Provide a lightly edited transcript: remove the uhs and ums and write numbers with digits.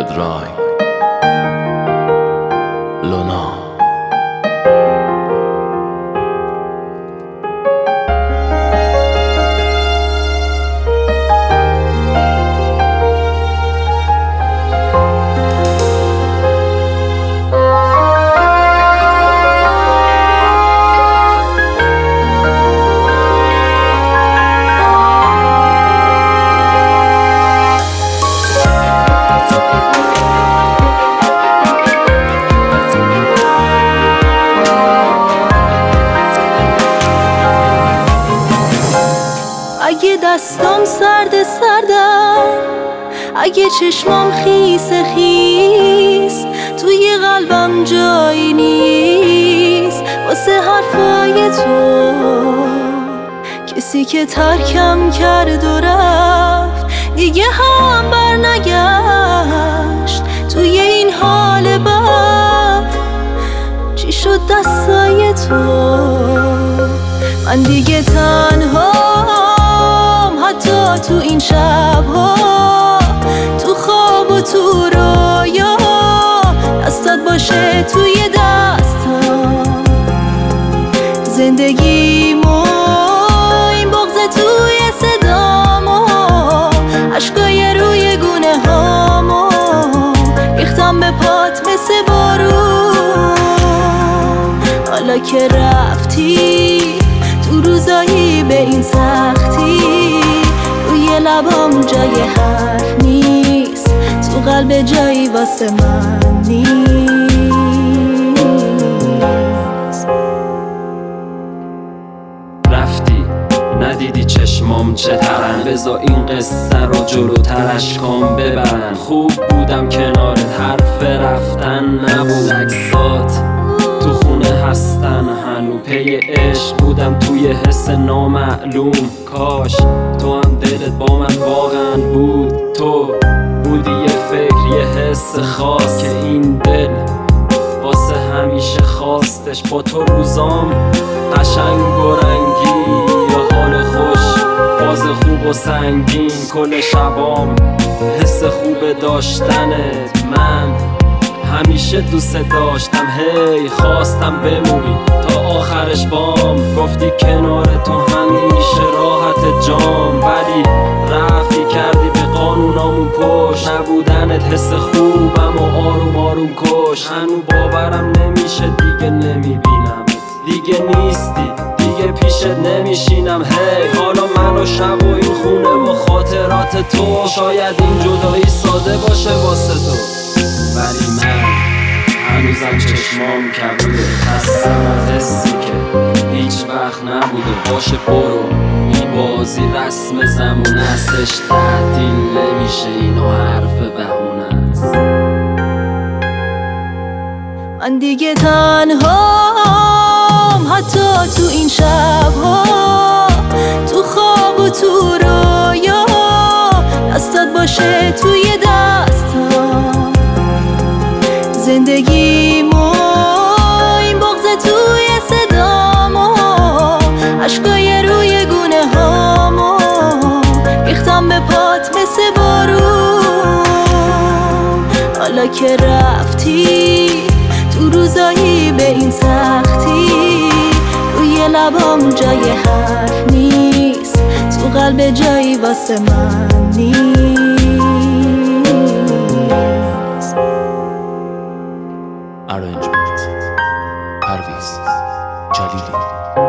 رای لونا. اگه دستام سردن، اگه چشمام خیس توی قلبم جایی نیست واسه حرفای تو. کسی که ترکم کرد و رفت دیگه هم بر نگشت. توی این حال بد چی شد دستای تو؟ من دیگه تنهام، حتی تو این شبها، تو خواب و تو رویا، دستات باشه توی دستام. زندگیمو این بغض توی صدامو، عشقای روی گونه هامو ریختم به پات مثل بارون. حالا که رفتی تو روزایی به این سختی، روی لبام جای حرف نیست، تو قلب جایی واسه من نیست. رفتی ندیدی چشمام چطرن، بذار این قصه رو جلوترش کن ببرن. خوب بودم کنارت، حرف رفتن نبود، عکسات تو خونه هستن هنو. پی عشق بودم توی حس نامعلوم، کاش تو هم دلت با من واقعا بود. تو بودی یه فکر، یه حس خاص که این دل واسه همیشه خواستش. با تو روزام قشنگ و رنگی، یا حال خوش، باز خوب و سنگین. کل شبام حس خوب داشتنت، من همیشه دوست داشتم. هی خواستم بمونی تا آخرش بام، گفتی کنار تو همیشه راحت جام. ولی رفتی کردی به قانونامون پشت، نبودنت حس خوبم و آروم آروم کش. هنو باورم نمیشه دیگه نمیبینم، دیگه نیستی، دیگه پیشت نمیشینم. هی حالا من و شب و این خونه و خاطرات تو، شاید این جدایی ساده باشه واسه تو، ولی من هنوزم چشمام کبوده. خستم از حسی که هیچ وقت نبوده. باشه برو، این بازی رسم زمون هستش، تعطیل نمیشه، اینو حرف بهونه است. من دیگه تنهام، حتی تو این شبها، تو خواب و تو رویا، دستات باشه توی دستام. زندگیمو این بغض توی صدامو، عشقای روی گونه هامو ریختم به پات مثل بارون. حالا که رفتی تو روزایی به این سختی، روی لبام جای حرف نیست، تو قلب جایی واسه من نیست. Arrangement پرویز جلیلی.